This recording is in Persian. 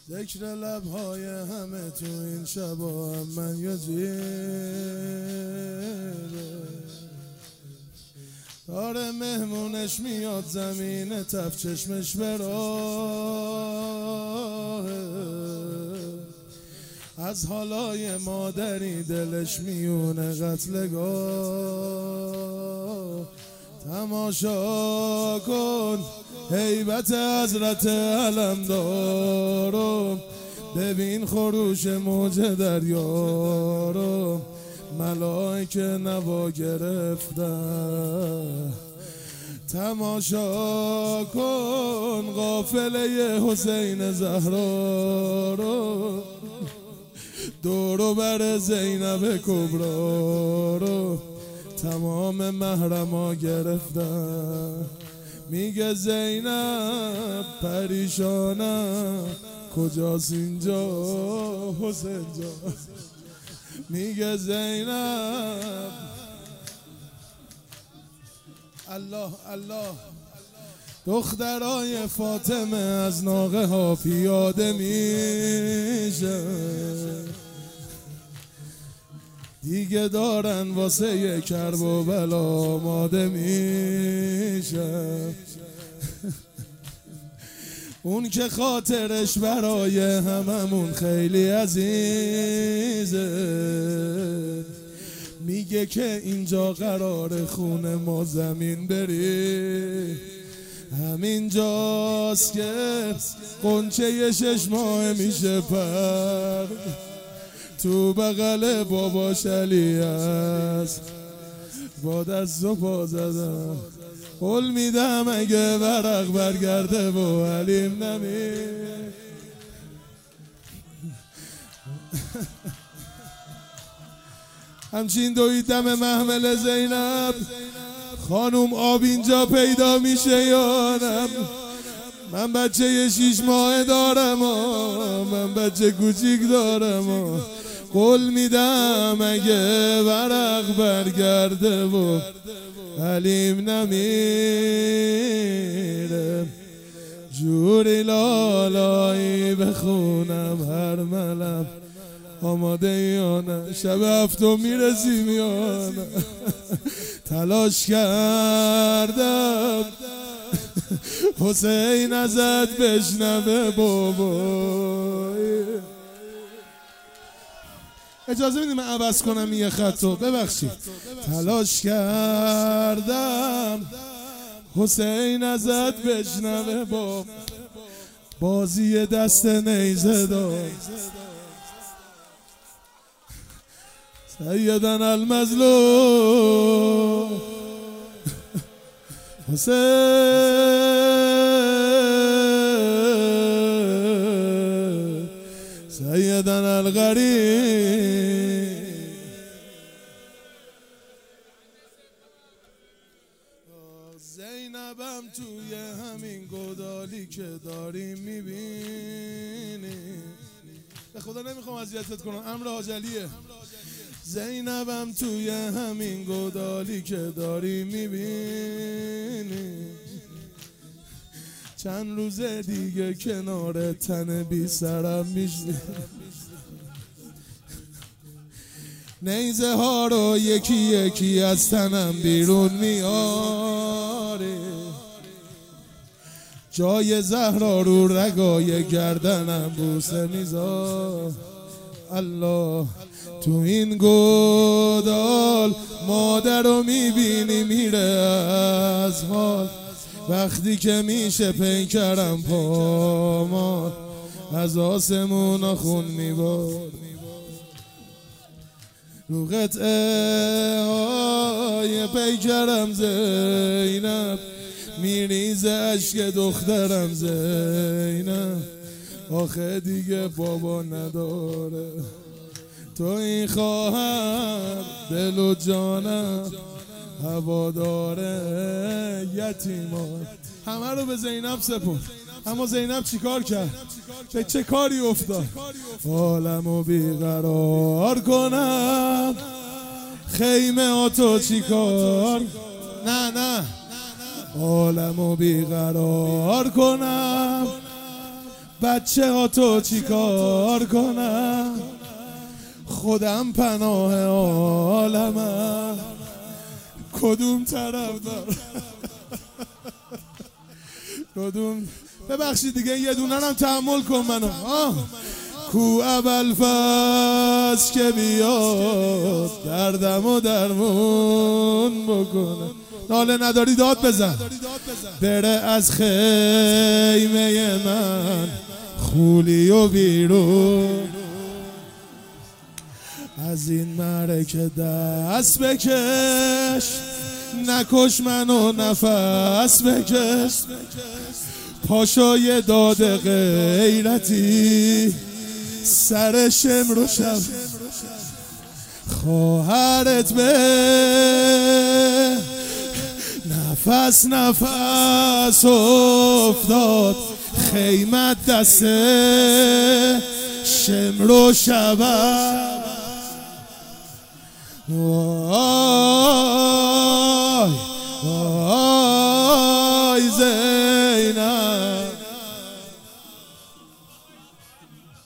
ذکر لبهای همه تو این شبا هم من یا جیبه داره مهمونش میاد زمین تف چشمش براه از حالای مادری دلش میونه قتلگاه تماشا کن هیبت حضرت علمدارو ببین خروش موج دریا رو ملائکه نوا گرفتن تماشا کن قافله حسین زهرا رو دورو بر زینب کبرا رو تمام محرما گرفتن میگه زینب پریشانم کجاست اینجا حسین جا میگه زینب الله الله دخترای فاطمه از ناقه ها پیاده میشه دیگه دارن واسه کرب و بلا آماده میشه اون که خاطرش برای هممون خیلی عزیزه میگه که اینجا قرار خونه ما زمین بری همینجاست که قنچه 6 ماه میشه پر تو بغل باباش علی است با دست و پا زدم قول میدم اگه ورق برگرده و علیم نمید همچین دویدم محمل زینب خانوم آب اینجا پیدا میشه یا نه من بچه 6 ماه دارم من بچه کوچیک دارم قول میدم اگه ورق برگرده و علیم نمیره جوری لالایی بخونم هر ملم آماده یا نه شب هفتم میرسیم یا نه تلاش کردم حسین ازت بشنوه بابای اجازه میدی من عوض کنم یه خطو ببخشید تلاش کردم حسین ازت بشنوه با بازی دست نیزه دار سیدن المظلوم حسین سیدن الغریب زینبم توی همین گودالی که داریم میبینی به خدا نمیخوام اذیتت کنم امر عاجلیه زینبم توی همین گودالی که داری میبینی چند روز دیگه کنار تن بی سرم میشنی نیزه ها رو یکی یکی از تنم بیرون میاری جای زهرا رو رگای گردنم بوسه میذار الله تو این گودال مادر رو میبینی میره از حال وقتی که میشه پیکرم پامال از آسمون خون میبار رو قطعه های پیکرم زینب میریزه عشق دخترم زینب آخه دیگه بابا نداره تو این خواهر دل و جانم هواداره یتیمان همه رو به زینب سپرد اما زینب چیکار کرد؟ به چه کاری افتاد؟ عالمو بیقرار کنم خیمه آتو چیکار؟ نه عالمو بیقرار کنم بچه ها تو چی کار کنم، خودم پناه عالمم، کدوم طرف دار کدوم. ببخشید دیگه یه دونه هم تحمل کن منو. کو اول فصل که بیاد دردم و درمون بکنه. ناله نداری داد بزن. بره از خیمه من خولی و بیرون، از این معرکه دست بکش، نکش منو نفس بکش. پاشای داد غیرتی سر شمر و شب، خواهرت به نفس نفس افتاد، خیمت دست شمر و شبم. وای وای زینب